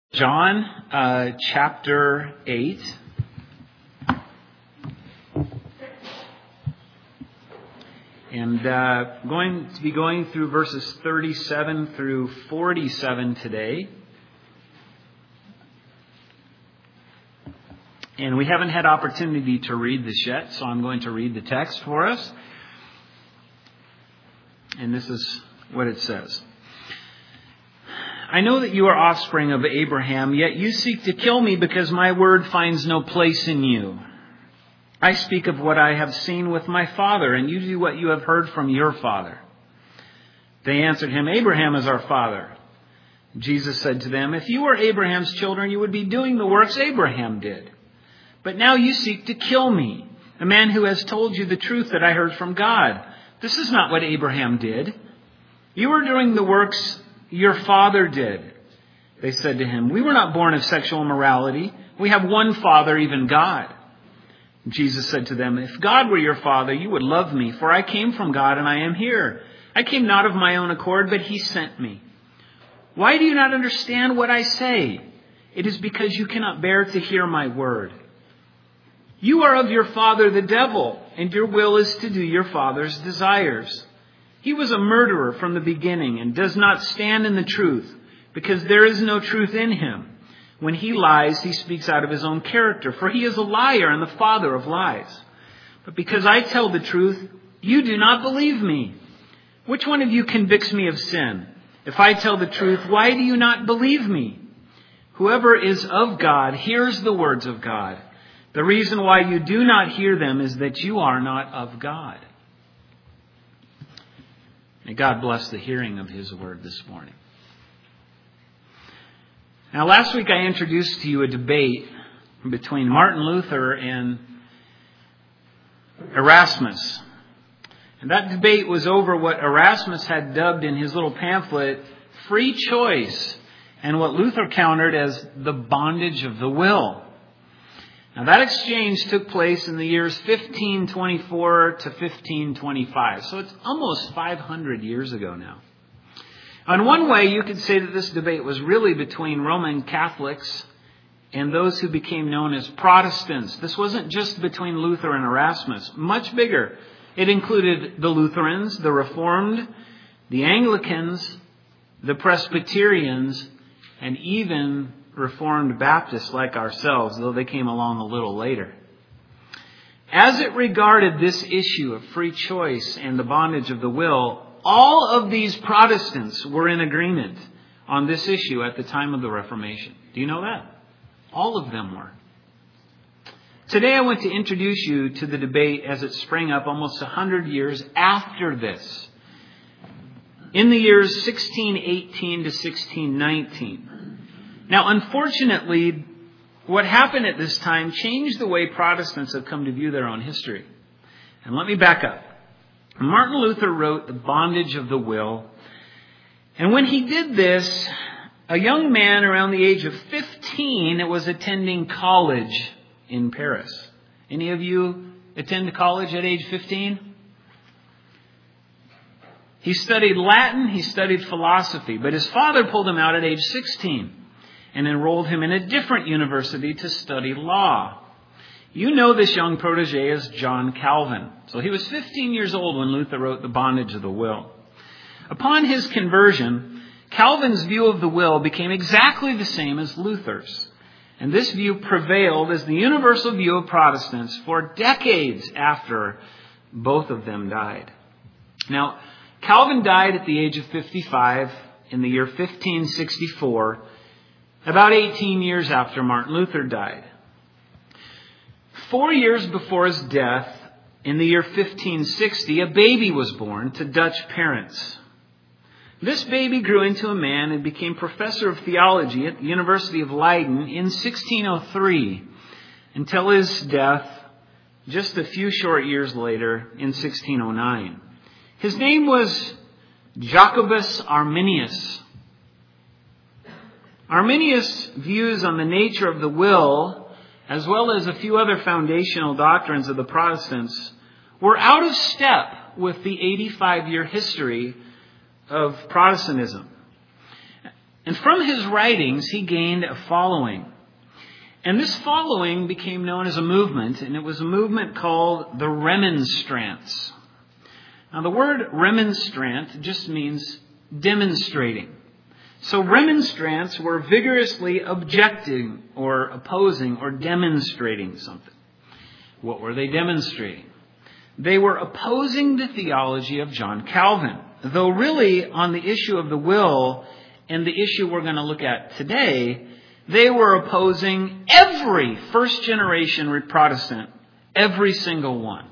John chapter 8. And going to be going through verses 37 through 47 today. And we haven't had opportunity to read this yet, so I'm going to read the text for us. And this is what it says. I know that you are offspring of Abraham, yet you seek to kill me because my word finds no place in you. I speak of what I have seen with my father, and you do what you have heard from your father. They answered him, Abraham is our father. Jesus said to them, if you were Abraham's children, you would be doing the works Abraham did. But now you seek to kill me, a man who has told you the truth that I heard from God. This is not what Abraham did. You are doing the works your father did. They said to him, we were not born of sexual immorality. We have one Father, even God. Jesus said to them, if God were your father, you would love me, for I came from God and I am here. I came not of my own accord, but he sent me. Why do you not understand what I say? It is because you cannot bear to hear my word. You are of your father, the devil, and your will is to do your father's desires. He was a murderer from the beginning and does not stand in the truth, because there is no truth in him. When he lies, he speaks out of his own character, for he is a liar and the father of lies. But because I tell the truth, you do not believe me. Which one of you convicts me of sin? If I tell the truth, why do you not believe me? Whoever is of God hears the words of God. The reason why you do not hear them is that you are not of God. May God bless the hearing of his word this morning. Now, last week I introduced to you a debate between Martin Luther and Erasmus. And that debate was over what Erasmus had dubbed in his little pamphlet, free choice, and what Luther countered as the bondage of the will. Now, that exchange took place in the years 1524 to 1525. So it's almost 500 years ago now. In one way, you could say that this debate was really between Roman Catholics and those who became known as Protestants. This wasn't just between Luther and Erasmus. Much bigger. It included the Lutherans, the Reformed, the Anglicans, the Presbyterians, and even Reformed Baptists like ourselves, though they came along a little later. As it regarded this issue of free choice and the bondage of the will, all of these Protestants were in agreement on this issue at the time of the Reformation. Do you know that? All of them were. Today I want to introduce you to the debate as it sprang up almost 100 years after this. In the years 1618 to 1619. Now, unfortunately, what happened at this time changed the way Protestants have come to view their own history. And let me back up. Martin Luther wrote The Bondage of the Will. And when he did this, a young man around the age of 15 was attending college in Paris. Any of you attend college at age 15? He studied Latin, he studied philosophy, but his father pulled him out at age 16 and enrolled him in a different university to study law. You know this young protege as John Calvin. So he was 15 years old when Luther wrote The Bondage of the Will. Upon his conversion, Calvin's view of the will became exactly the same as Luther's. And this view prevailed as the universal view of Protestants for decades after both of them died. Now, Calvin died at the age of 55 in the year 1564, about 18 years after Martin Luther died. 4 years before his death, in the year 1560, a baby was born to Dutch parents. This baby grew into a man and became professor of theology at the University of Leiden in 1603 until his death just a few short years later in 1609. His name was Jacobus Arminius. Arminius' views on the nature of the will, as well as a few other foundational doctrines of the Protestants, were out of step with the 85-year history of Protestantism. And from his writings, he gained a following. And this following became known as a movement, and it was a movement called the Remonstrants. Now, the word remonstrant just means demonstrating. So remonstrants were vigorously objecting or opposing or demonstrating something. What were they demonstrating? They were opposing the theology of John Calvin, though really on the issue of the will and the issue we're going to look at today, they were opposing every first-generation Protestant, every single one.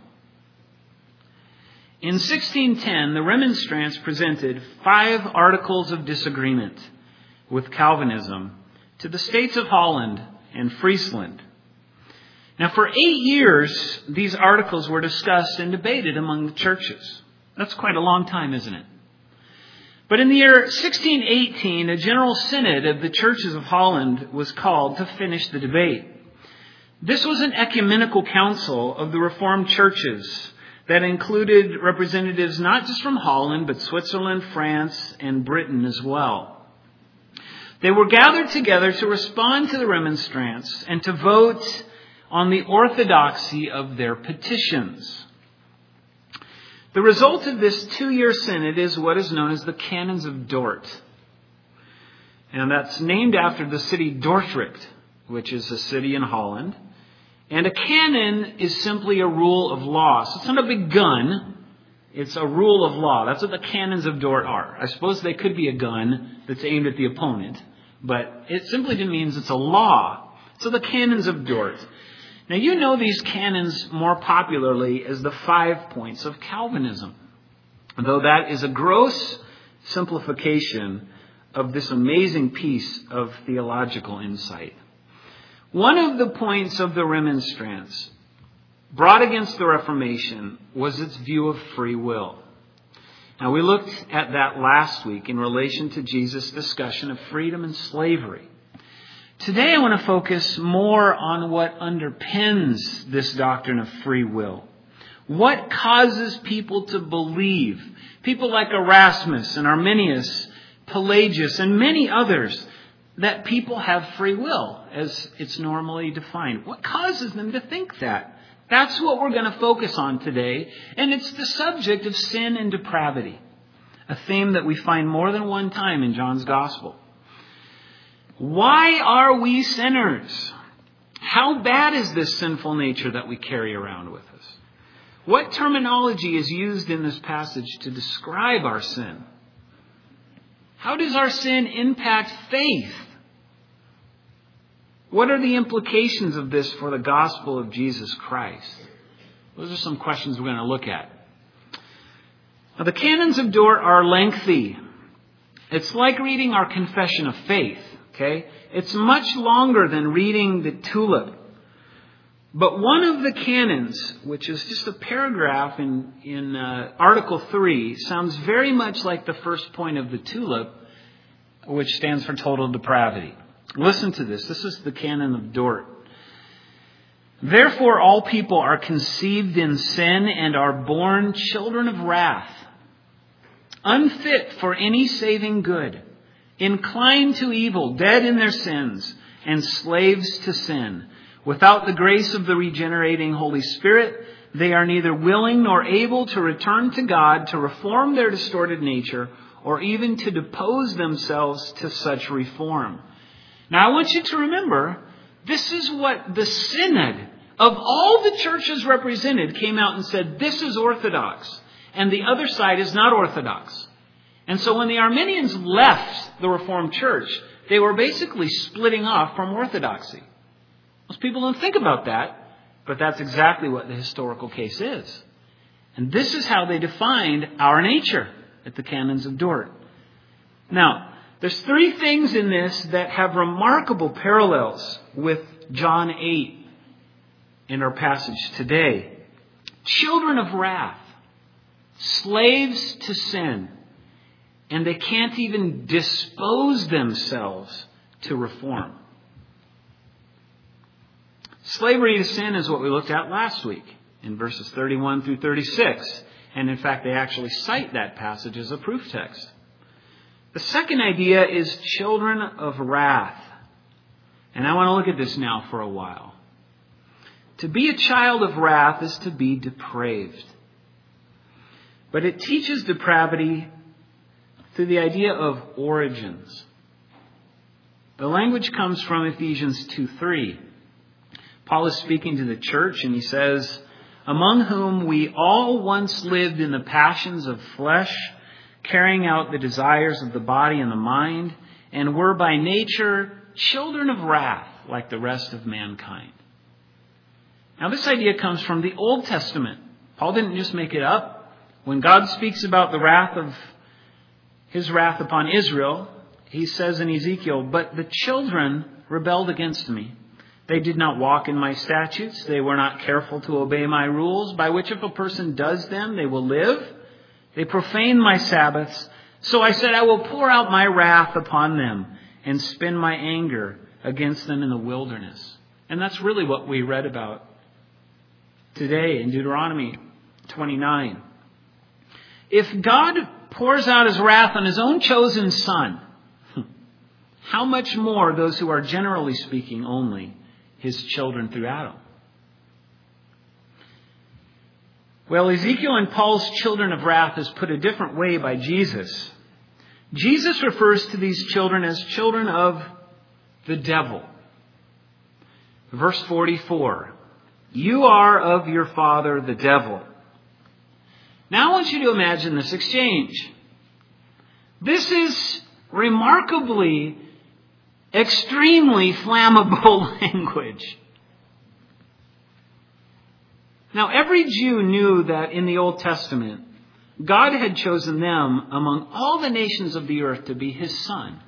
In 1610, the Remonstrants presented 5 articles of disagreement with Calvinism to the states of Holland and Friesland. Now, for 8 years, these articles were discussed and debated among the churches. That's quite a long time, isn't it? But in the year 1618, a general synod of the churches of Holland was called to finish the debate. This was an ecumenical council of the Reformed churches that included representatives not just from Holland, but Switzerland, France, and Britain as well. They were gathered together to respond to the remonstrants and to vote on the orthodoxy of their petitions. The result of this 2-year synod is what is known as the Canons of Dort. And that's named after the city Dordrecht, which is a city in Holland. And a canon is simply a rule of law. So it's not a big gun. It's a rule of law. That's what the Canons of Dort are. I suppose they could be a gun that's aimed at the opponent. But it simply means it's a law. So the Canons of Dort. Now, you know these canons more popularly as the 5 points of Calvinism, though that is a gross simplification of this amazing piece of theological insight. One of the points of the Remonstrants brought against the Reformation was its view of free will. Now, we looked at that last week in relation to Jesus' discussion of freedom and slavery. Today I want to focus more on what underpins this doctrine of free will. What causes people to believe? People like Erasmus and Arminius, Pelagius, and many others, that people have free will as it's normally defined. What causes them to think that? That's what we're going to focus on today, and it's the subject of sin and depravity, a theme that we find more than one time in John's Gospel. Why are we sinners? How bad is this sinful nature that we carry around with us? What terminology is used in this passage to describe our sin? How does our sin impact faith? What are the implications of this for the gospel of Jesus Christ? Those are some questions we're going to look at. Now, the Canons of Dort are lengthy. It's like reading our Confession of Faith. Okay? It's much longer than reading the Tulip. But one of the canons, which is just a paragraph in Article 3, sounds very much like the first point of the Tulip, which stands for total depravity. Listen to this. This is the Canon of Dort. Therefore, all people are conceived in sin and are born children of wrath, unfit for any saving good, inclined to evil, dead in their sins, and slaves to sin. Without the grace of the regenerating Holy Spirit, they are neither willing nor able to return to God, to reform their distorted nature, or even to depose themselves to such reform. Now, I want you to remember, this is what the synod of all the churches represented came out and said, this is orthodox, and the other side is not orthodox. And so when the Arminians left the Reformed Church, they were basically splitting off from orthodoxy. Most people don't think about that, but that's exactly what the historical case is. And this is how they defined our nature at the Canons of Dort. Now, there's 3 things in this that have remarkable parallels with John 8 in our passage today. Children of wrath, slaves to sin, and they can't even dispose themselves to reform. Slavery to sin is what we looked at last week in verses 31 through 36. And in fact, they actually cite that passage as a proof text. The second idea is children of wrath. And I want to look at this now for a while. To be a child of wrath is to be depraved. But it teaches depravity through the idea of origins. The language comes from Ephesians 2:3. Paul is speaking to the church and he says, among whom we all once lived in the passions of flesh, carrying out the desires of the body and the mind, and were by nature children of wrath like the rest of mankind. Now this idea comes from the Old Testament. Paul didn't just make it up. When God speaks about his wrath upon Israel, he says in Ezekiel, but the children rebelled against me. They did not walk in my statutes. They were not careful to obey my rules, by which if a person does them, they will live. They profaned my Sabbaths. So I said, I will pour out my wrath upon them and spend my anger against them in the wilderness. And that's really what we read about today in Deuteronomy 29. If God pours out his wrath on his own chosen son, how much more those who are generally speaking only his children through Adam? Well, Ezekiel and Paul's children of wrath is put a different way by Jesus. Jesus refers to these children as children of the devil. Verse 44, you are of your father, the devil. Now I want you to imagine this exchange. This is remarkably, extremely flammable language. Now, every Jew knew that in the Old Testament, God had chosen them among all the nations of the earth to be his son.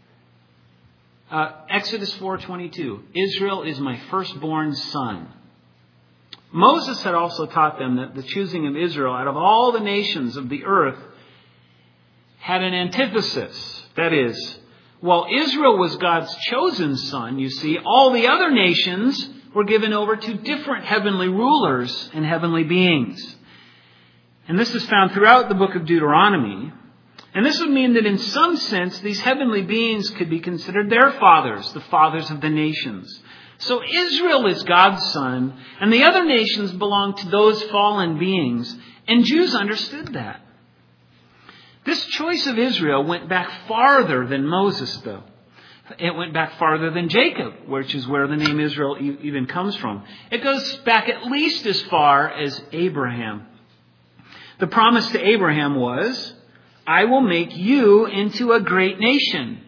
Exodus 4:22, Israel is my firstborn son. Moses had also taught them that the choosing of Israel out of all the nations of the earth had an antithesis. That is, while Israel was God's chosen son, you see, all the other nations were given over to different heavenly rulers and heavenly beings. And this is found throughout the book of Deuteronomy. And this would mean that in some sense, these heavenly beings could be considered their fathers, the fathers of the nations. So Israel is God's son, and the other nations belong to those fallen beings. And Jews understood that. This choice of Israel went back farther than Moses, though. It went back farther than Jacob, which is where the name Israel even comes from. It goes back at least as far as Abraham. The promise to Abraham was, I will make you into a great nation.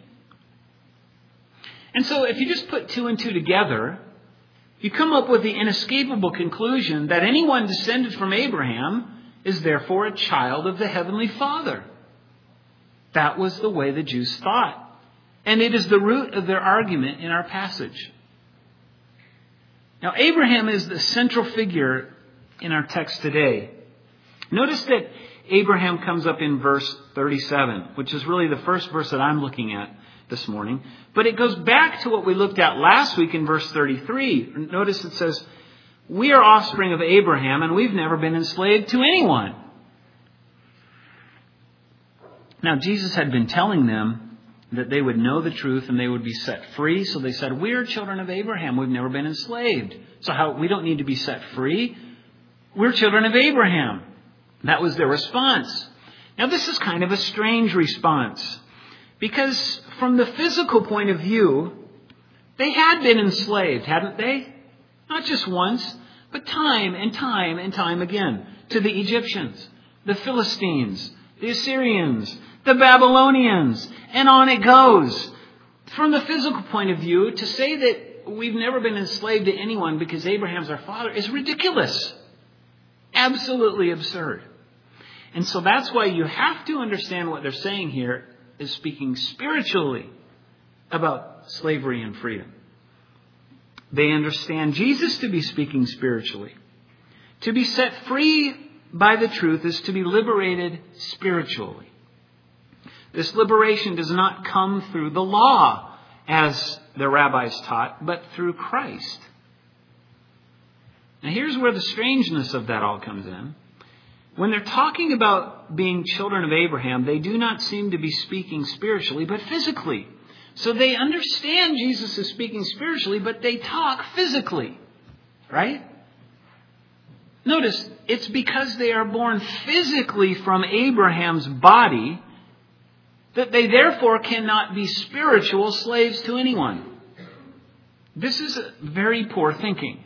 And so if you just put two and two together, you come up with the inescapable conclusion that anyone descended from Abraham is therefore a child of the Heavenly Father. That was the way the Jews thought. And it is the root of their argument in our passage. Now, Abraham is the central figure in our text today. Notice that Abraham comes up in verse 37, which is really the first verse that I'm looking at this morning. But it goes back to what we looked at last week in verse 33. Notice it says, we are offspring of Abraham and we've never been enslaved to anyone. Now, Jesus had been telling them that they would know the truth and they would be set free. So they said, we're children of Abraham. We've never been enslaved. So we don't need to be set free. We're children of Abraham. That was their response. Now, this is kind of a strange response because from the physical point of view, they had been enslaved, hadn't they? Not just once, but time and time and time again to the Egyptians, the Philistines, the Assyrians, the Babylonians, and on it goes. From the physical point of view, to say that we've never been enslaved to anyone because Abraham's our father is ridiculous. Absolutely absurd. And so that's why you have to understand what they're saying here is speaking spiritually about slavery and freedom. They understand Jesus to be speaking spiritually. To be set free by the truth is to be liberated spiritually. This liberation does not come through the law, as the rabbis taught, but through Christ. Now here's where the strangeness of that all comes in. when they're talking about being children of Abraham, they do not seem to be speaking spiritually, but physically. So they understand Jesus is speaking spiritually, but they talk physically. Right? Notice, it's because they are born physically from Abraham's body that they therefore cannot be spiritual slaves to anyone. This is very poor thinking.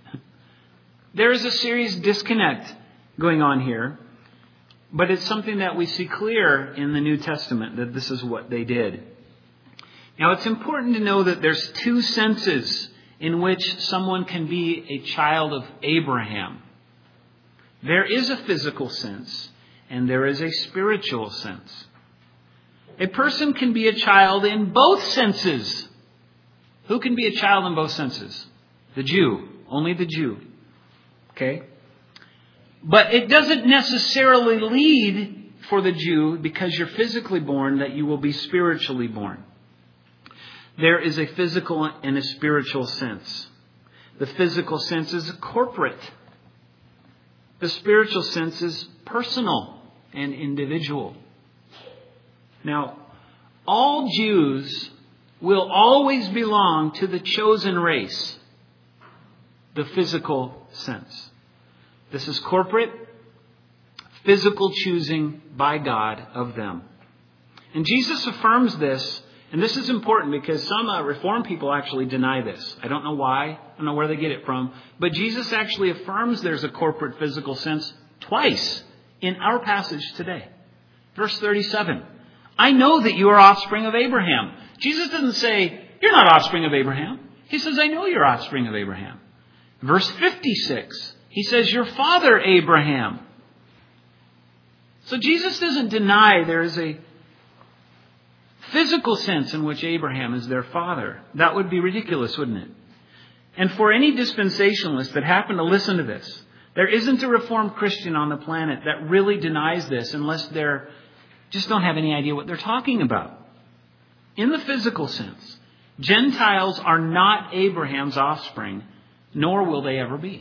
There is a serious disconnect going on here, but it's something that we see clear in the New Testament, that this is what they did. Now, it's important to know that there's two senses in which someone can be a child of Abraham. There is a physical sense, and there is a spiritual sense. A person can be a child in both senses. Who can be a child in both senses? The Jew. Only the Jew. Okay? But it doesn't necessarily lead for the Jew, because you're physically born, that you will be spiritually born. There is a physical and a spiritual sense. The physical sense is corporate. The spiritual sense is personal and individual. Now, all Jews will always belong to the chosen race, the physical sense. This is corporate, physical choosing by God of them. And Jesus affirms this, and this is important because some Reformed people actually deny this. I don't know why. I don't know where they get it from. But Jesus actually affirms there's a corporate physical sense twice in our passage today. Verse 37. I know that you are offspring of Abraham. Jesus doesn't say, you're not offspring of Abraham. He says, I know you're offspring of Abraham. Verse 56. He says, your father Abraham. So Jesus doesn't deny there is a physical sense in which Abraham is their father. That would be ridiculous, wouldn't it? And for any dispensationalist that happen to listen to this, there isn't a Reformed Christian on the planet that really denies this unless they're just don't have any idea what they're talking about. In the physical sense, Gentiles are not Abraham's offspring, nor will they ever be.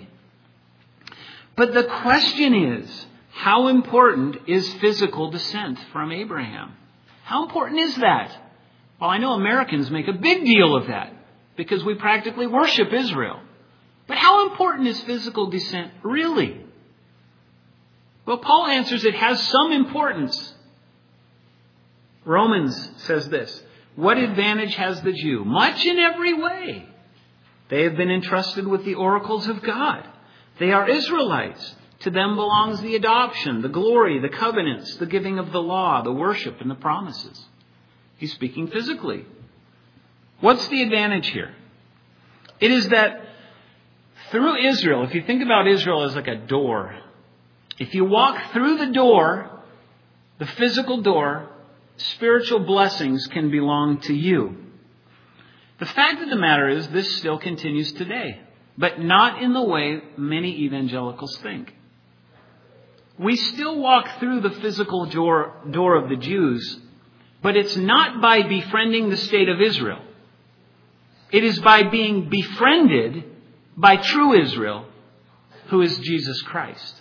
But the question is, how important is physical descent from Abraham? How important is that? Well, I know Americans make a big deal of that because we practically worship Israel. But how important is physical descent really? Well, Paul answers it has some importance. Romans says this, what advantage has the Jew? Much in every way. They have been entrusted with the oracles of God. They are Israelites. To them belongs the adoption, the glory, the covenants, the giving of the law, the worship, and the promises. He's speaking physically. What's the advantage here? It is that through Israel, if you think about Israel as like a door, if you walk through the door, the physical door, spiritual blessings can belong to you. The fact of the matter is this still continues today, but not in the way many evangelicals think. We still walk through the physical door of the Jews, but it's not by befriending the state of Israel. It is by being befriended by true Israel, who is Jesus Christ.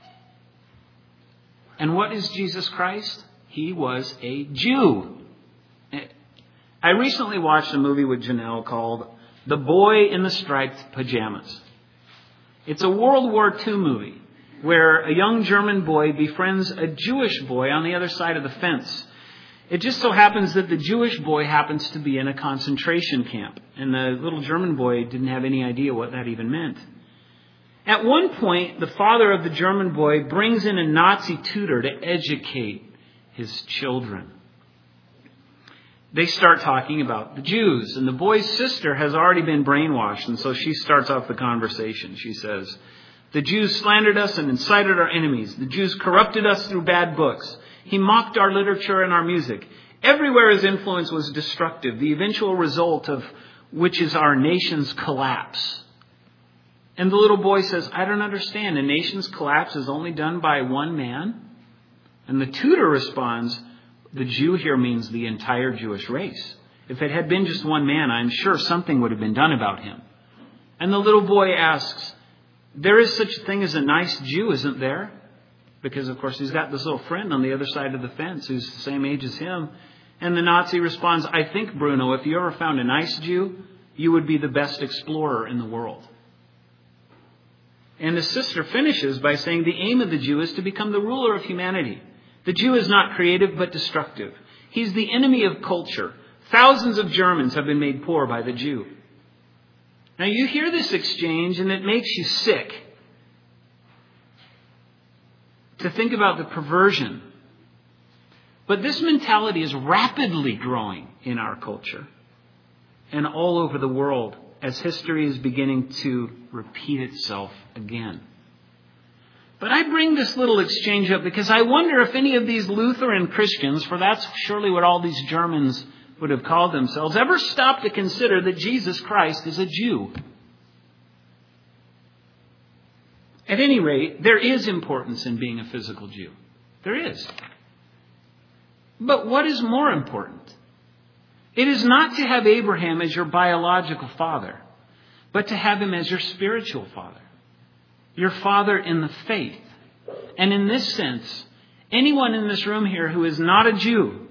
And what is Jesus Christ? He was a Jew. I recently watched a movie with Janelle called The Boy in the Striped Pajamas. It's a World War II movie where a young German boy befriends a Jewish boy on the other side of the fence. It just so happens that the Jewish boy happens to be in a concentration camp, and the little German boy didn't have any idea what that even meant. At one point, the father of the German boy brings in a Nazi tutor to educate his children. They start talking about the Jews, and the boy's sister has already been brainwashed, and so she starts off the conversation. She says, the Jews slandered us and incited our enemies. The Jews corrupted us through bad books. He mocked our literature and our music. Everywhere his influence was destructive, the eventual result of which is our nation's collapse. And the little boy says, I don't understand. A nation's collapse is only done by one man? And the tutor responds, the Jew here means the entire Jewish race. If it had been just one man, I'm sure something would have been done about him. And the little boy asks, there is such a thing as a nice Jew, isn't there? Because, of course, he's got this little friend on the other side of the fence who's the same age as him. And the Nazi responds, I think, Bruno, if you ever found a nice Jew, you would be the best explorer in the world. And his sister finishes by saying the aim of the Jew is to become the ruler of humanity. The Jew is not creative but destructive. He's the enemy of culture. Thousands of Germans have been made poor by the Jew. Now you hear this exchange and it makes you sick to think about the perversion. But this mentality is rapidly growing in our culture and all over the world as history is beginning to repeat itself again. But I bring this little exchange up because I wonder if any of these Lutheran Christians, for that's surely what all these Germans would have called themselves, ever stopped to consider that Jesus Christ is a Jew. At any rate, there is importance in being a physical Jew. There is. But what is more important? It is not to have Abraham as your biological father, but to have him as your spiritual father. Your father in the faith. And in this sense, anyone in this room here who is not a Jew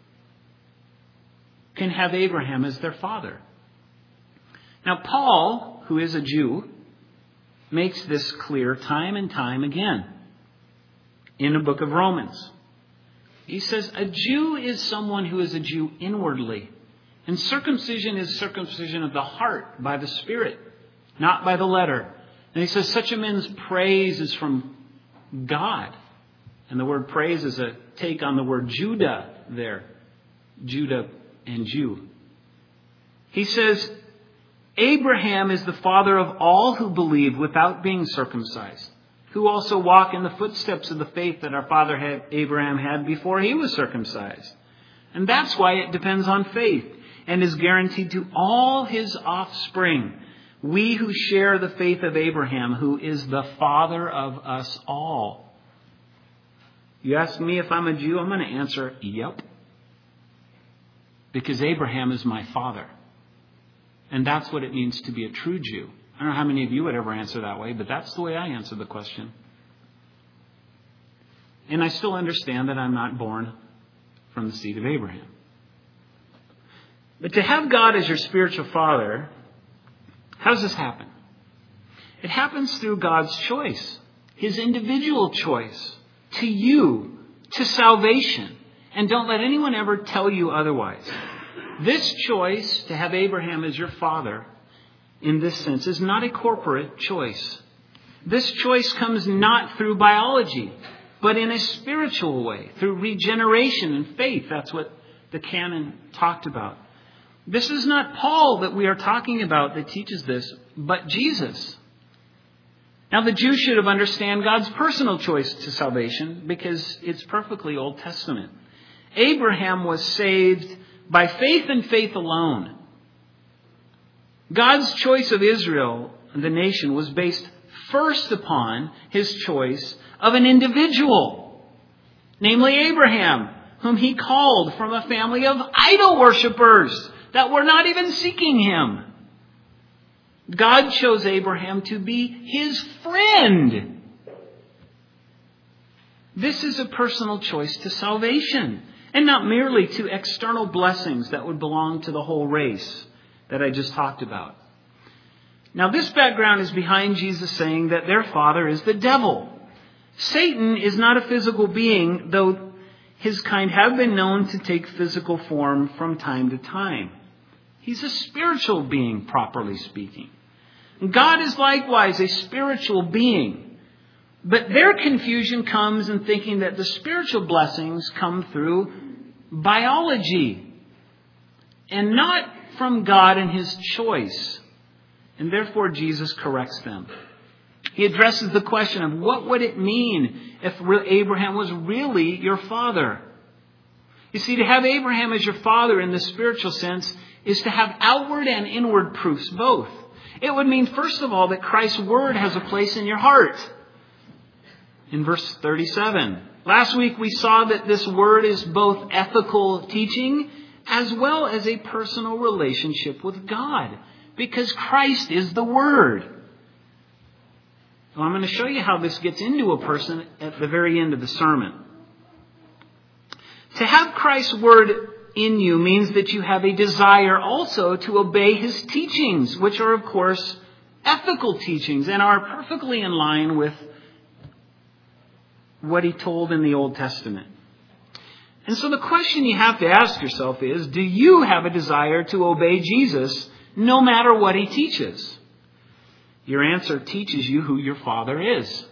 can have Abraham as their father. Now, Paul, who is a Jew, makes this clear time and time again in the book of Romans. He says a Jew is someone who is a Jew inwardly. And circumcision is circumcision of the heart by the Spirit, not by the letter. And he says such a man's praise is from God. And the word praise is a take on the word Judah there. Judah and Jew. He says Abraham is the father of all who believe without being circumcised, who also walk in the footsteps of the faith that our father Abraham had before he was circumcised. And that's why it depends on faith and is guaranteed to all his offspring. We who share the faith of Abraham, who is the father of us all. You ask me if I'm a Jew, I'm going to answer, yep. Because Abraham is my father. And that's what it means to be a true Jew. I don't know how many of you would ever answer that way, but that's the way I answer the question. And I still understand that I'm not born from the seed of Abraham. But to have God as your spiritual father, how does this happen? It happens through God's choice, his individual choice to you, to salvation. And don't let anyone ever tell you otherwise. This choice to have Abraham as your father, in this sense, is not a corporate choice. This choice comes not through biology, but in a spiritual way, through regeneration and faith. That's what the canon talked about. This is not Paul that we are talking about that teaches this, but Jesus. Now, the Jew should have understood God's personal choice to salvation because it's perfectly Old Testament. Abraham was saved by faith and faith alone. God's choice of Israel, the nation, was based first upon his choice of an individual, namely Abraham, whom he called from a family of idol worshippers that were not even seeking him. God chose Abraham to be his friend. This is a personal choice to salvation, and not merely to external blessings that would belong to the whole race that I just talked about. Now, this background is behind Jesus saying that their father is the devil. Satan is not a physical being, though his kind have been known to take physical form from time to time. He's a spiritual being, properly speaking. God is likewise a spiritual being. But their confusion comes in thinking that the spiritual blessings come through biology and not from God and his choice. And therefore Jesus corrects them. He addresses the question of what would it mean if Abraham was really your father? You see, to have Abraham as your father in the spiritual sense is to have outward and inward proofs both. It would mean, first of all, that Christ's word has a place in your heart. In verse 37. Last week we saw that this word is both ethical teaching as well as a personal relationship with God. Because Christ is the Word. Well, I'm going to show you how this gets into a person at the very end of the sermon. To have Christ's word in you means that you have a desire also to obey his teachings, which are, of course, ethical teachings and are perfectly in line with what he told in the Old Testament. And so the question you have to ask yourself is, do you have a desire to obey Jesus no matter what he teaches? Your answer teaches you who your Father is.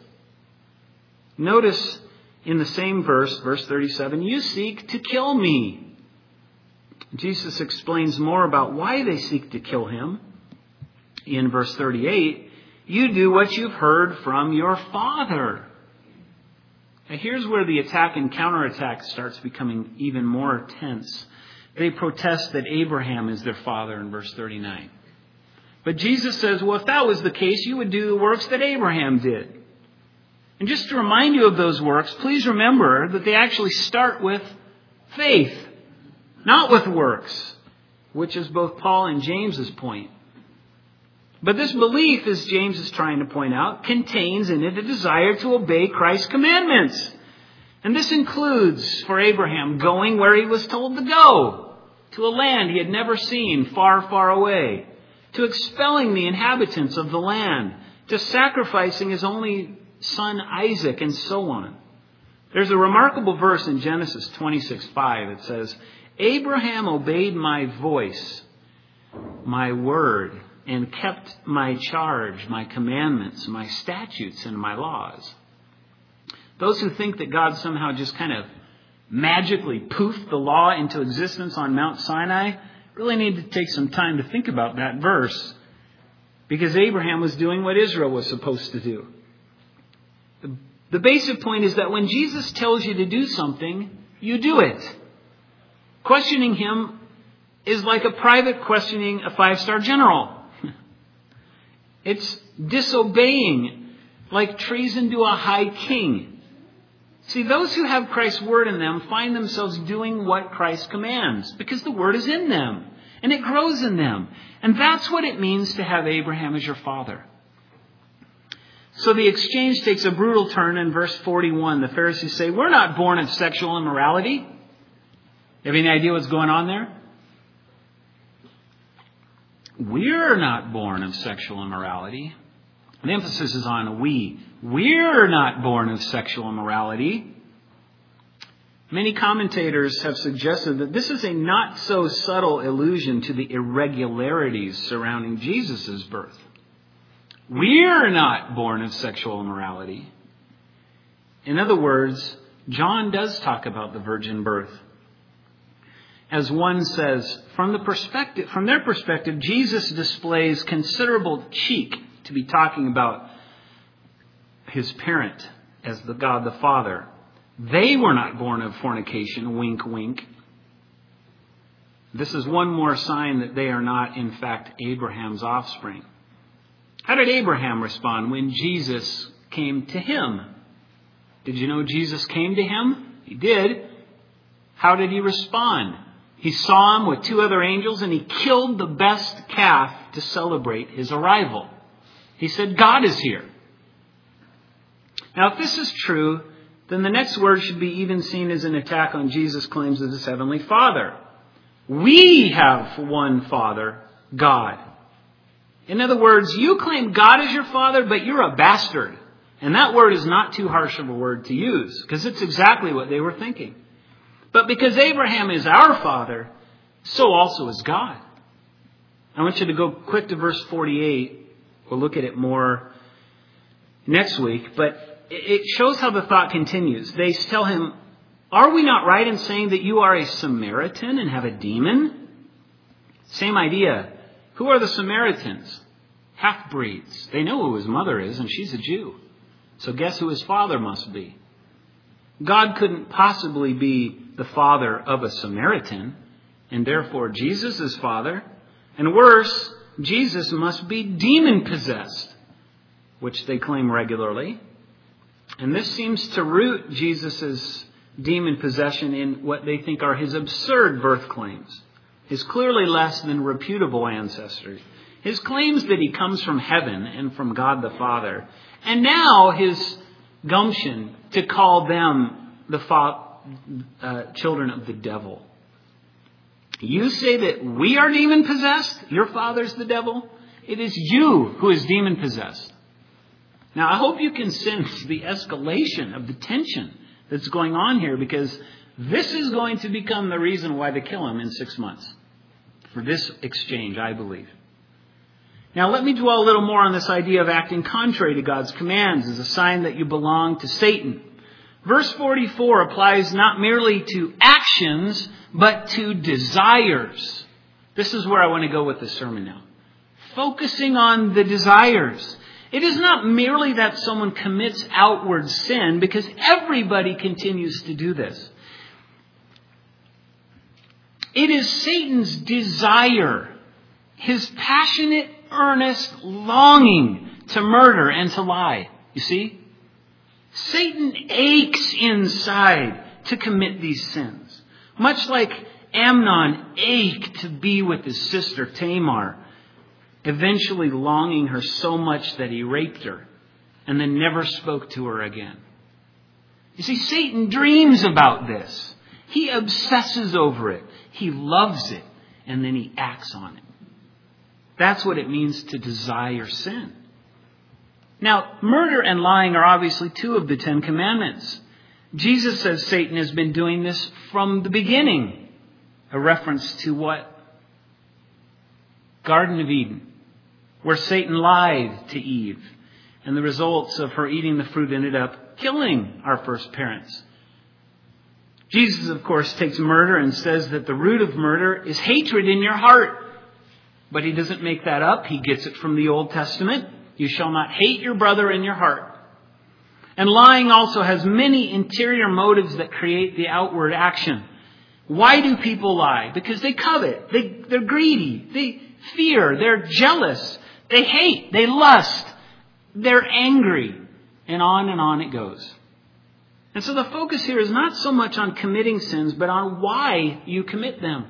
Notice in the same verse, verse 37, you seek to kill me. Jesus explains more about why they seek to kill him. In verse 38, you do what you've heard from your father. Now here's where the attack and counterattack starts becoming even more tense. They protest that Abraham is their father in verse 39. But Jesus says, well, if that was the case, you would do the works that Abraham did. And just to remind you of those works, please remember that they actually start with faith, not with works, which is both Paul and James's point. But this belief, as James is trying to point out, contains in it a desire to obey Christ's commandments. And this includes, for Abraham, going where he was told to go, to a land he had never seen, far, far away, to expelling the inhabitants of the land, to sacrificing his only son Isaac, and so on. There's a remarkable verse in Genesis 26:5. It says, Abraham obeyed my voice, my word, and kept my charge, my commandments, my statutes, and my laws. Those who think that God somehow just kind of magically poofed the law into existence on Mount Sinai really need to take some time to think about that verse, because Abraham was doing what Israel was supposed to do. The basic point is that when Jesus tells you to do something, you do it. Questioning him is like a private questioning a 5-star general. It's disobeying, like treason to a high king. See, those who have Christ's word in them find themselves doing what Christ commands, because the word is in them, and it grows in them. And that's what it means to have Abraham as your father. So the exchange takes a brutal turn in verse 41. The Pharisees say, we're not born of sexual immorality. You have any idea what's going on there? We're not born of sexual immorality. The emphasis is on we. We're not born of sexual immorality. Many commentators have suggested that this is a not so subtle allusion to the irregularities surrounding Jesus' birth. We're not born of sexual immorality. In other words, John does talk about the virgin birth. As one says, from their perspective, Jesus displays considerable cheek to be talking about his parent as the God the Father. They were not born of fornication, wink, wink. This is one more sign that they are not, in fact, Abraham's offspring. How did Abraham respond when Jesus came to him? Did you know Jesus came to him? He did. How did he respond? He saw him with 2 other angels and he killed the best calf to celebrate his arrival. He said, God is here. Now, if this is true, then the next word should be even seen as an attack on Jesus' claims as his heavenly Father. We have one Father, God. In other words, you claim God is your father, but you're a bastard. And that word is not too harsh of a word to use, because it's exactly what they were thinking. But because Abraham is our father, so also is God. I want you to go quick to verse 48. We'll look at it more next week. But it shows how the thought continues. They tell him, are we not right in saying that you are a Samaritan and have a demon? Same idea. Who are the Samaritans? Half-breeds. They know who his mother is, and she's a Jew. So guess who his father must be? God couldn't possibly be the father of a Samaritan, and therefore Jesus is father. And worse, Jesus must be demon-possessed, which they claim regularly. And this seems to root Jesus' demon possession in what they think are his absurd birth claims, his clearly less than reputable ancestry, His claims that he comes from heaven and from God the Father. And now his gumption to call them the children of the devil. You say that we are demon possessed? Your father's the devil? It is you who is demon possessed. Now I hope you can sense the escalation of the tension that's going on here, because this is going to become the reason why they kill him in 6 months. For this exchange, I believe. Now let me dwell a little more on this idea of acting contrary to God's commands as a sign that you belong to Satan. Verse 44 applies not merely to actions, but to desires. This is where I want to go with this sermon now. Focusing on the desires. It is not merely that someone commits outward sin, because everybody continues to do this. It is Satan's desire, his passionate, earnest longing to murder and to lie. You see? Satan aches inside to commit these sins. Much like Amnon ached to be with his sister Tamar, eventually longing her so much that he raped her and then never spoke to her again. You see, Satan dreams about this. He obsesses over it. He loves it. And then he acts on it. That's what it means to desire sin. Now, murder and lying are obviously 2 of the 10 commandments. Jesus says Satan has been doing this from the beginning. A reference to what? Garden of Eden, where Satan lied to Eve. And the results of her eating the fruit ended up killing our first parents. Jesus, of course, takes murder and says that the root of murder is hatred in your heart. But he doesn't make that up. He gets it from the Old Testament. You shall not hate your brother in your heart. And lying also has many interior motives that create the outward action. Why do people lie? Because they covet. They're greedy. They fear. They're jealous. They hate. They lust. They're angry. And on it goes. And so the focus here is not so much on committing sins, but on why you commit them.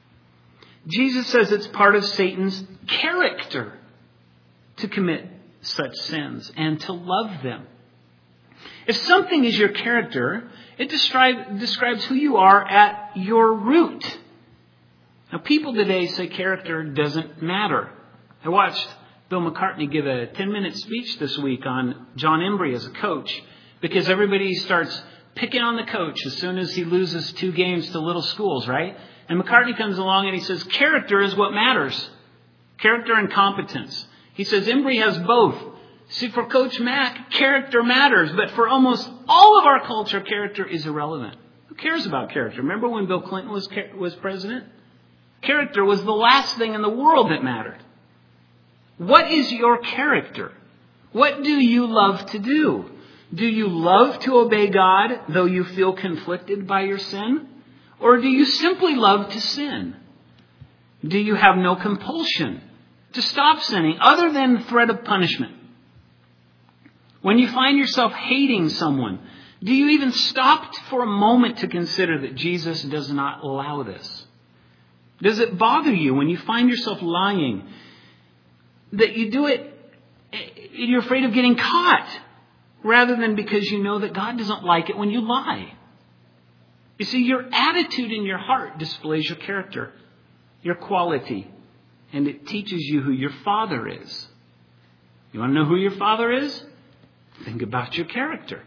Jesus says it's part of Satan's character to commit such sins and to love them. If something is your character, it describes who you are at your root. Now, people today say character doesn't matter. I watched Bill McCartney give a 10-minute speech this week on John Embry as a coach, because everybody starts picking on the coach as soon as he loses 2 games to little schools, right? And McCartney comes along and he says, character is what matters. Character and competence. He says, Embry has both. See, for Coach Mack, character matters. But for almost all of our culture, character is irrelevant. Who cares about character? Remember when Bill Clinton was president? Character was the last thing in the world that mattered. What is your character? What do you love to do? Do you love to obey God, though you feel conflicted by your sin? Or do you simply love to sin? Do you have no compulsion to stop sinning other than the threat of punishment? When you find yourself hating someone, do you even stop for a moment to consider that Jesus does not allow this? Does it bother you when you find yourself lying, that you do it, you're afraid of getting caught, rather than because you know that God doesn't like it when you lie? You see, your attitude in your heart displays your character, your quality, and it teaches you who your Father is. You want to know who your Father is? Think about your character.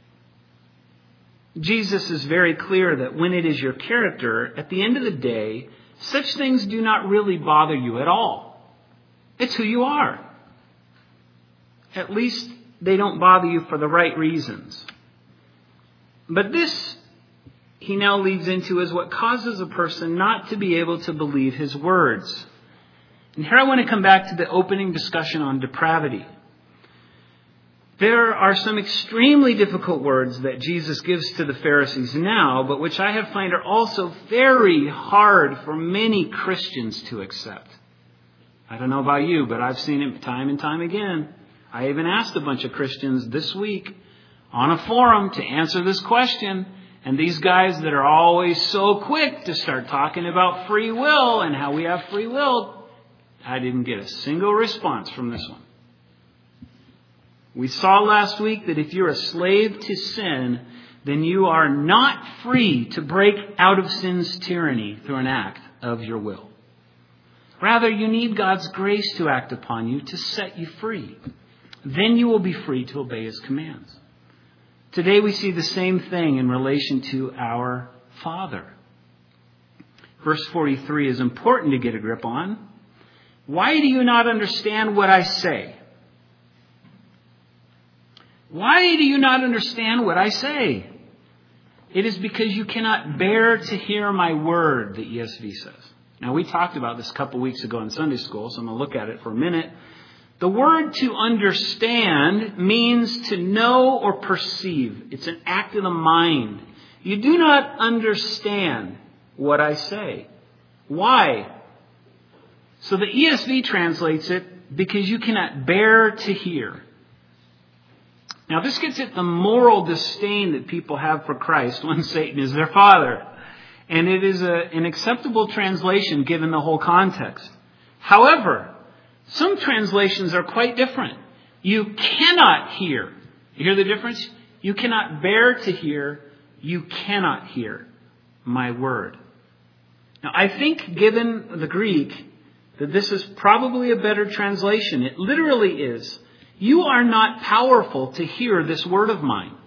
Jesus is very clear that when it is your character, at the end of the day, such things do not really bother you at all. It's who you are. At least they don't bother you for the right reasons. But this, he now leads into, is what causes a person not to be able to believe his words. And here I want to come back to the opening discussion on depravity. There are some extremely difficult words that Jesus gives to the Pharisees now, but which I have found are also very hard for many Christians to accept. I don't know about you, but I've seen it time and time again. I even asked a bunch of Christians this week on a forum to answer this question. And these guys that are always so quick to start talking about free will and how we have free will, I didn't get a single response from this one. We saw last week that if you're a slave to sin, then you are not free to break out of sin's tyranny through an act of your will. Rather, you need God's grace to act upon you to set you free. Then you will be free to obey His commands. Today we see the same thing in relation to our Father. Verse 43 is important to get a grip on. Why do you not understand what I say? Why do you not understand what I say? It is because you cannot bear to hear my word, the ESV says. Now, we talked about this a couple weeks ago in Sunday school, so I'm going to look at it for a minute. The word to understand means to know or perceive. It's an act of the mind. You do not understand what I say. Why? So the ESV translates it, because you cannot bear to hear. Now, this gets at the moral disdain that people have for Christ when Satan is their father. And it is an acceptable translation given the whole context. However, some translations are quite different. You cannot hear. You hear the difference? You cannot bear to hear. You cannot hear my word. Now, I think, given the Greek, that this is probably a better translation. It literally is, you are not powerful to hear this word of mine.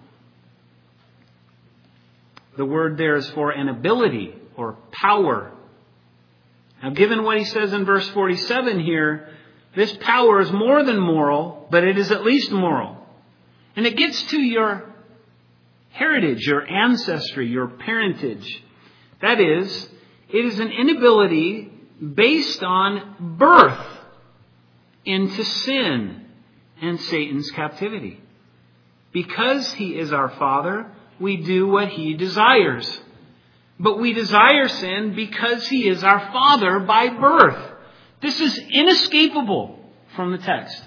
The word there is for an ability or power. Now, given what he says in verse 47 here, this power is more than moral, but it is at least moral. And it gets to your heritage, your ancestry, your parentage. That is, it is an inability based on birth into sin and Satan's captivity. Because He is our Father, we do what He desires. But we desire sin because He is our Father by birth. This is inescapable from the text.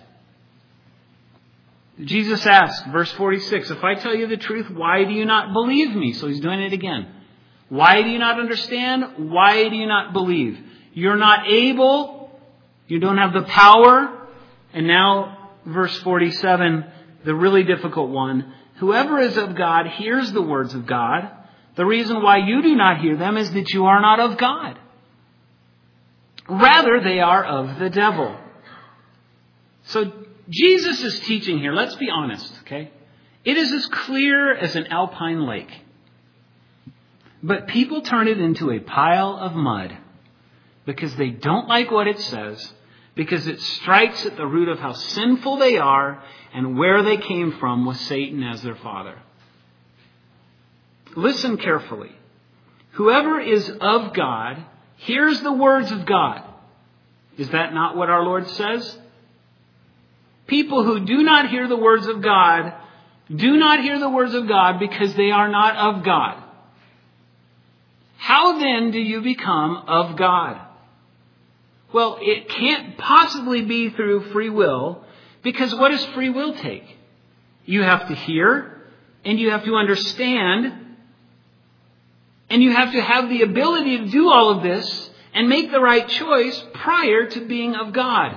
Jesus asked, verse 46, if I tell you the truth, why do you not believe me? So He's doing it again. Why do you not understand? Why do you not believe? You're not able. You don't have the power. And now, verse 47, the really difficult one. Whoever is of God hears the words of God. The reason why you do not hear them is that you are not of God. Rather, they are of the devil. So Jesus is teaching here. Let's be honest, okay? It is as clear as an alpine lake. But people turn it into a pile of mud because they don't like what it says, because it strikes at the root of how sinful they are and where they came from with Satan as their father. Listen carefully. Whoever is of God hears the words of God. Is that not what our Lord says? People who do not hear the words of God do not hear the words of God because they are not of God. How then do you become of God? Well, it can't possibly be through free will, because what does free will take? You have to hear, and you have to understand, and you have to have the ability to do all of this and make the right choice prior to being of God.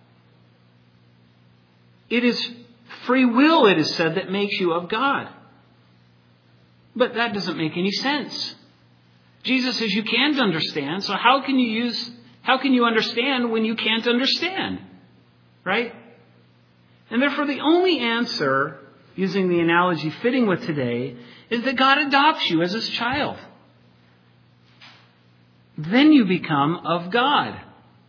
It is free will, it is said, that makes you of God. But that doesn't make any sense. Jesus says you can't understand, so how can you understand when you can't understand? Right? And therefore the only answer, using the analogy fitting with today, is that God adopts you as His child. Then you become of God.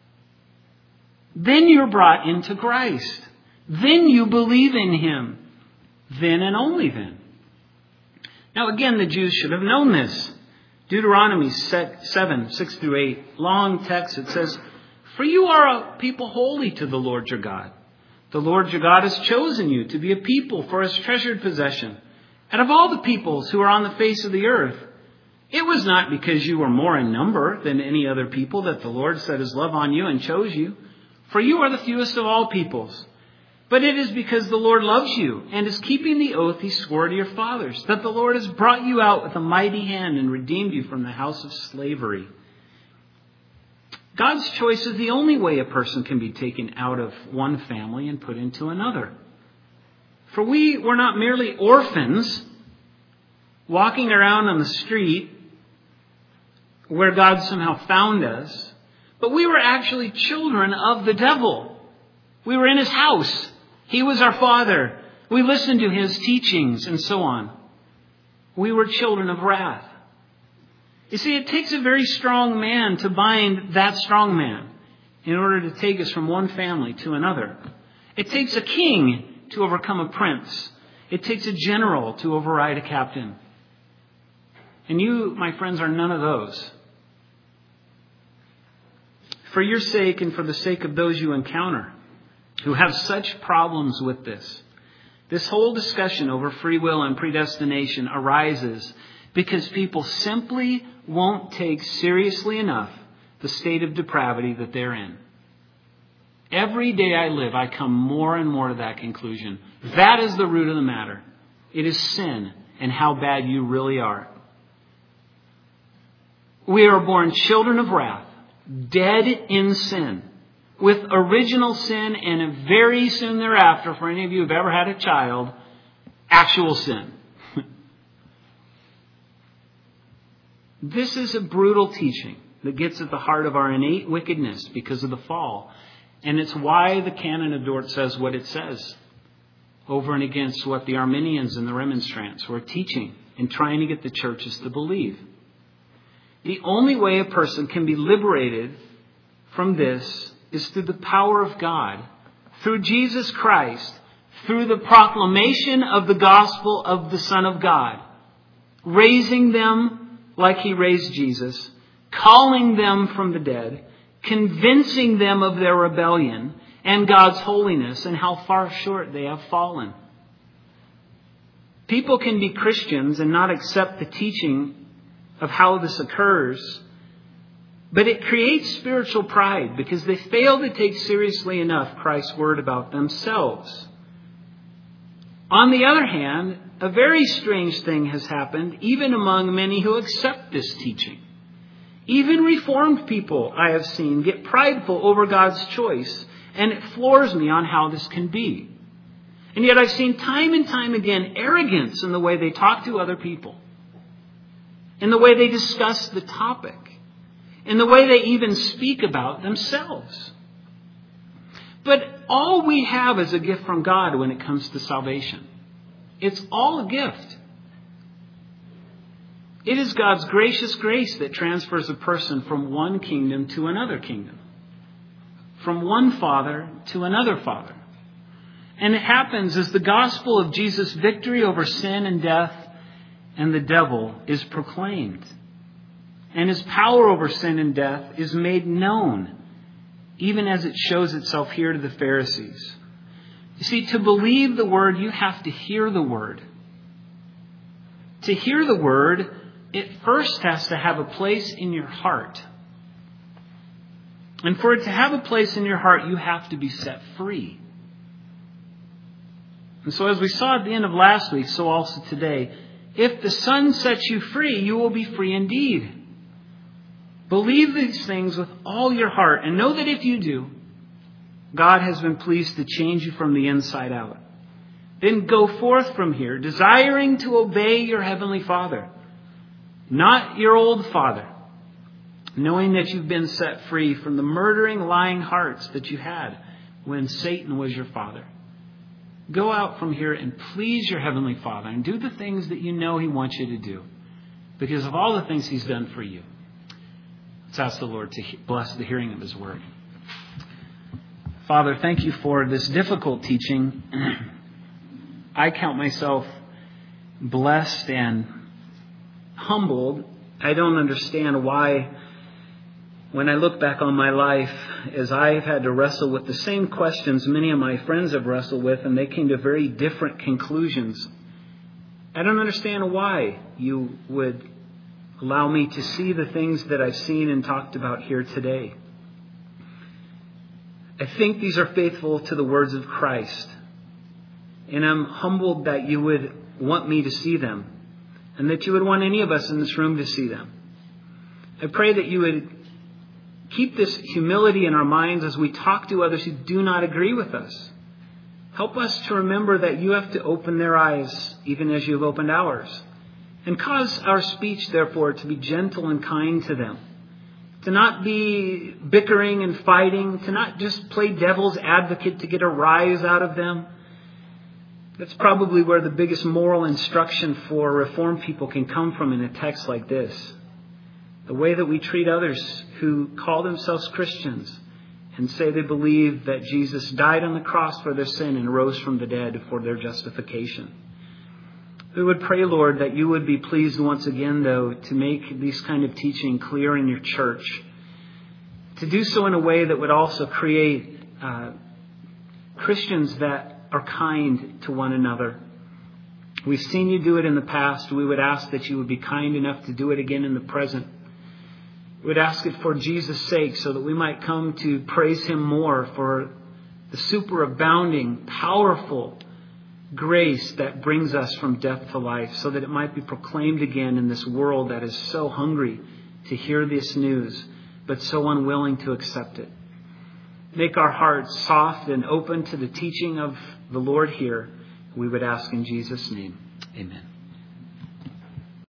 Then you're brought into Christ. Then you believe in Him. Then and only then. Now again, the Jews should have known this. Deuteronomy 7, 6 through 8, long text, it says, for you are a people holy to the Lord your God. The Lord your God has chosen you to be a people for His treasured possession. And of all the peoples who are on the face of the earth, it was not because you were more in number than any other people that the Lord set His love on you and chose you. For you are the fewest of all peoples. But it is because the Lord loves you and is keeping the oath He swore to your fathers, that the Lord has brought you out with a mighty hand and redeemed you from the house of slavery. God's choice is the only way a person can be taken out of one family and put into another. For we were not merely orphans walking around on the street where God somehow found us, but we were actually children of the devil. We were in his house. He was our father. We listened to his teachings and so on. We were children of wrath. You see, it takes a very strong man to bind that strong man in order to take us from one family to another. It takes a king to overcome a prince. It takes a general to override a captain. And you, my friends, are none of those. For your sake and for the sake of those you encounter who have such problems with this whole discussion over free will and predestination arises because people simply won't take seriously enough the state of depravity that they're in. Every day I live, I come more and more to that conclusion. That is the root of the matter. It is sin and how bad you really are. We are born children of wrath, dead in sin, with original sin, and very soon thereafter, for any of you who have ever had a child, actual sin. This is a brutal teaching that gets at the heart of our innate wickedness because of the fall. And it's why the Canon of Dort says what it says, over and against what the Arminians and the Remonstrants were teaching and trying to get the churches to believe. The only way a person can be liberated from this is through the power of God, through Jesus Christ, through the proclamation of the gospel of the Son of God, raising them like he raised Jesus, calling them from the dead, convincing them of their rebellion and God's holiness and how far short they have fallen. People can be Christians and not accept the teaching of how this occurs, but it creates spiritual pride because they fail to take seriously enough Christ's word about themselves. On the other hand, a very strange thing has happened even among many who accept this teaching. Even Reformed people I have seen get prideful over God's choice, and it floors me on how this can be. And yet I've seen time and time again arrogance in the way they talk to other people, in the way they discuss the topic, in the way they even speak about themselves. But all we have is a gift from God when it comes to salvation. It's all a gift. It is God's gracious grace that transfers a person from one kingdom to another kingdom, from one father to another father. And it happens as the gospel of Jesus' victory over sin and death and the devil is proclaimed. And his power over sin and death is made known, even as it shows itself here to the Pharisees. You see, to believe the word, you have to hear the word. To hear the word, it first has to have a place in your heart. And for it to have a place in your heart, you have to be set free. And so as we saw at the end of last week, so also today, if the Son sets you free, you will be free indeed. Believe these things with all your heart and know that if you do, God has been pleased to change you from the inside out. Then go forth from here, desiring to obey your heavenly Father, not your old father, knowing that you've been set free from the murdering, lying hearts that you had when Satan was your father. Go out from here and please your heavenly Father and do the things that you know he wants you to do because of all the things he's done for you. Let's ask the Lord to bless the hearing of his word. Father, thank you for this difficult teaching. I count myself blessed and humbled. I don't understand why, when I look back on my life, as I've had to wrestle with the same questions many of my friends have wrestled with, and they came to very different conclusions. I don't understand why you would allow me to see the things that I've seen and talked about here today. I think these are faithful to the words of Christ. And I'm humbled that you would want me to see them, and that you would want any of us in this room to see them. I pray that you would Keep this humility in our minds as we talk to others who do not agree with us. Help us to remember that you have to open their eyes even as you've opened ours. And cause our speech, therefore, to be gentle and kind to them. To not be bickering and fighting. To not just play devil's advocate to get a rise out of them. That's probably where the biggest moral instruction for Reformed people can come from in a text like this. The way that we treat others who call themselves Christians and say they believe that Jesus died on the cross for their sin and rose from the dead for their justification. We would pray, Lord, that you would be pleased once again, though, to make these kind of teaching clear in your church. To do so in a way that would also create Christians that are kind to one another. We've seen you do it in the past. We would ask that you would be kind enough to do it again in the present. We would ask it for Jesus' sake so that we might come to praise him more for the superabounding, powerful grace that brings us from death to life, so that it might be proclaimed again in this world that is so hungry to hear this news, but so unwilling to accept it. Make our hearts soft and open to the teaching of the Lord here. We would ask in Jesus' name. Amen.